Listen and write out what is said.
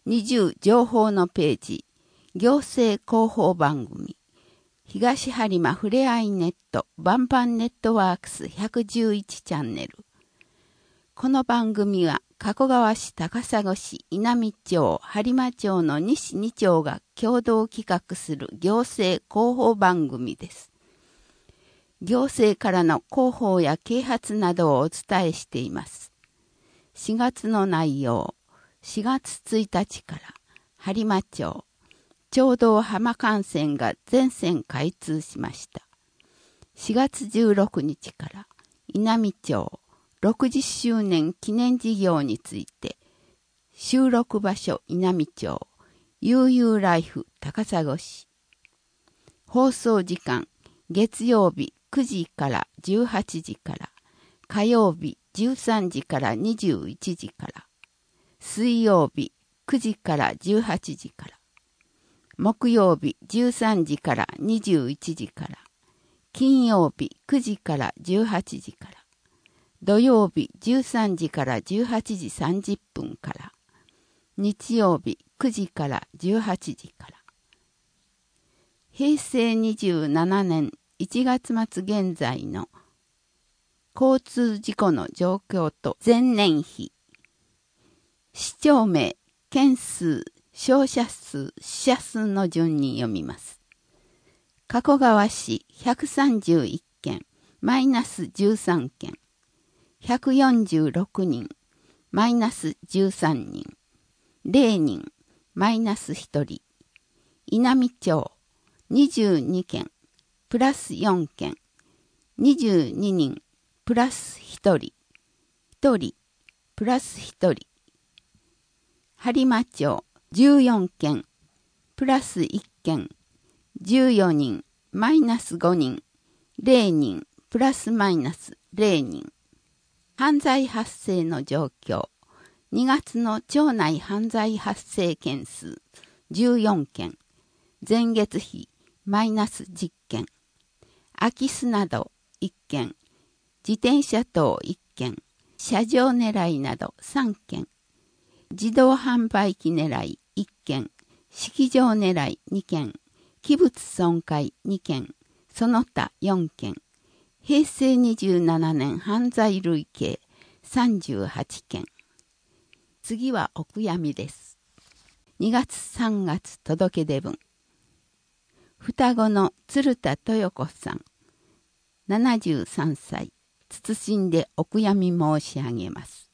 20情報のページ、行政広報番組、東播磨ふれあいネットバンバンネットワークス111チャンネル。この番組は加古川市高砂市稲美町播磨町の西2町が共同企画する行政広報番組です。行政からの広報や啓発などをお伝えしています。4月の内容、4月1日から播磨町町道浜幹線が全線開通しました。4月16日から稲美町60周年記念事業について、収録場所稲美町、悠々ライフ高砂市。放送時間、月曜日9時から18時から、火曜日13時から21時から、水曜日9時から18時から、木曜日13時から21時から、金曜日9時から18時から、土曜日13時から18時30分から、日曜日9時から18時から。平成27年1月末現在の交通事故の状況と前年比。市町名、件数、傷者数、死者数の順に読みます。加古川市131件、マイナス13件。146人、マイナス13人。0人、マイナス1人。稲美町22件、プラス4件。22人、プラス1人。1人、プラス1人。播磨町14件、プラス1件。14人、マイナス5人。0人、プラスマイナス0人。犯罪発生の状況。2月の町内犯罪発生件数14件。前月比マイナス10件。空き巣など1件。自転車等1件。車上狙いなど3件。自動販売機狙い1件。式場狙い2件。器物損壊2件。その他4件。平成27年犯罪累計38件。次はお悔やみです。2月3月届け出文。双子の鶴田豊子さん、73歳、謹んでお悔やみ申し上げます。